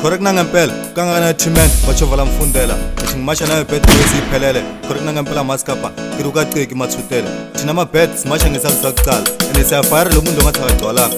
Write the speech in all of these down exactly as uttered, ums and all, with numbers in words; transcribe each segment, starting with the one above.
correct nangempela kangana treatment bachovala mfundela ngithi ngimasha nayo bad boys iphelele correct nangempela maskapa ngiruka ciki mathutela thina ama bad simasha ngesazi sakuqala and siyafire lo muntu ongathi akagcwalanga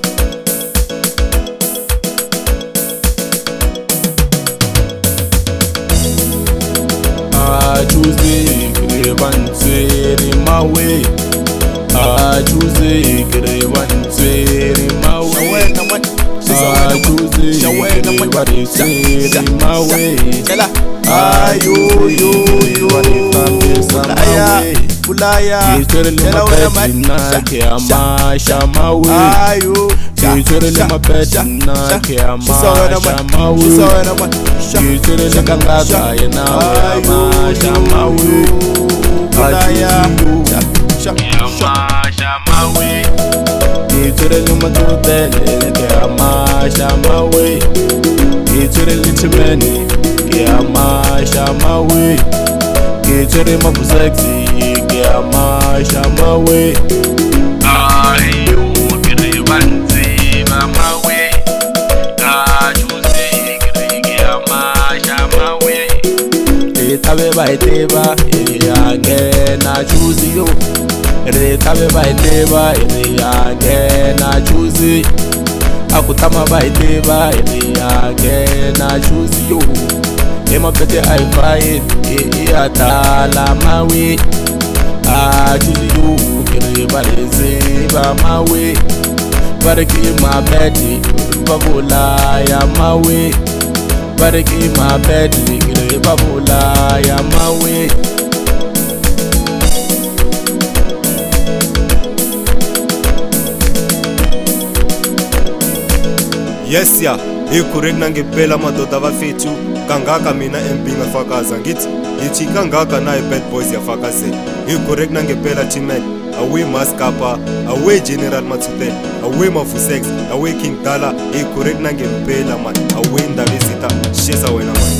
I choose it, in my way. I choose it, in my way. I choose it, in my way. Ah, you, you, you, Bulaya, Bulaya, tell her my bed, Shama, Shama, way. Ah, you, you tell her my bed, Shama, Shama, way. You tell her Ganga, Yana, Shama, way. Bulaya, Shama, Shama, way. You tell her my hotel, Shama, Shama, way. You tell her little money. Shama, Shama, way. Get your name up sexy. Shama, Shama, way. Ah, you get a banty, Mama, way. Ah, you say, Shama, Shama, way. Retabe by Teba, again, I choose you. Retabe by Teba, again, I choose you. Akutama by Teba, again, I choose you. Ema pete I fight, eh atala my way. I choose you, everybody say by my way. But keep my bed, babula ya my way. But keep my bed, babula ya my way. Yes ya, hi correct nangempela madoda bafethu kangaka mina M B ngafakaza ngithi yithi kangaka naye bad boys yafakazela hi correct nangempela teammate away maskapa away general mathutela away mafusex away king dala hi correct nangempela man away ndabesita shesa wena man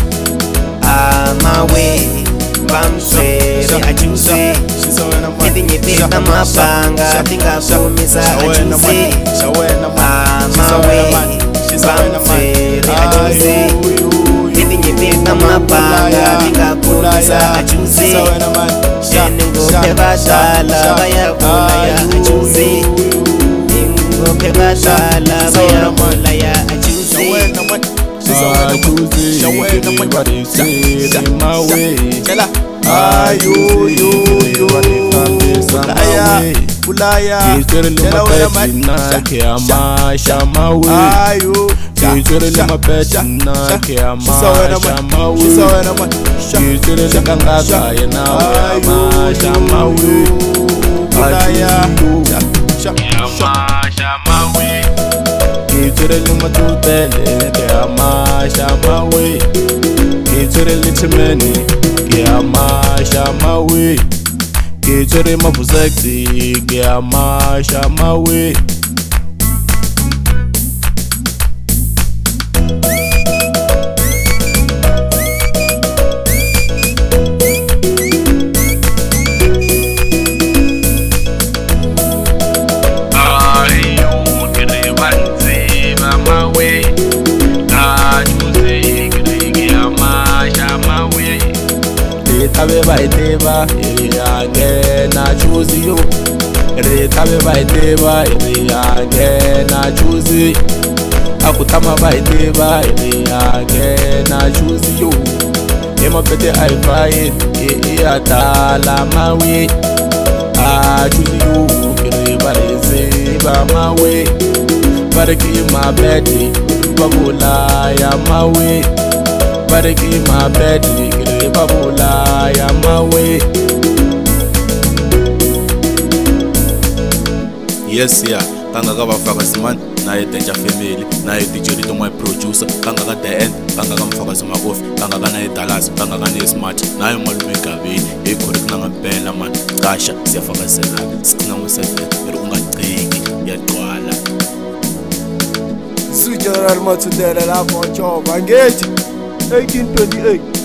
I'm away bamswele ajuze Edinye peta mapanga tingakumisa ajuze I'm away bamswele ajuze Edinye peta mapanga tingakumisa ajuze Nengoke badala bayavula ya ajuze Nengoke badala bayavula ya ajuze I choose it, everybody say in my way. Ah, you, you, you, Bulaya, Bulaya, tell her my bed, Shama, Shama, way. Ah, you, you tell her my bed, Shama, Shama, way. You tell her Ganga, Yana, Shama, way. Bulaya, Shama, Shama, way. Get to the luma to tell Shama, Shama, way. Get to the little money, Shama, Shama, way. Get to the mapu sexy, Shama, Shama, way. Retabe by Teba, again I choose you. Retabe by Teba, again I choose you. Akutama by Teba, again I choose you. Ema pete I fight, eh atala my way. I choose you, everybody say by my way. But keep my bed, babula ya my way. But keep my bed, babula ya my way. Yes yeah, kangaka bafakazi man naye Danger Family naye D J Rito my producer kangaka The End kangaka mfakazi makofi kangaka naye Dallas kangaka naye Smart naye malume Gabini hey correct nangempela man qasha siyafakazela sicina ngoseven ero ungaciki yaqwala Su General Mathutela lapho job angithi eighteen twenty-eight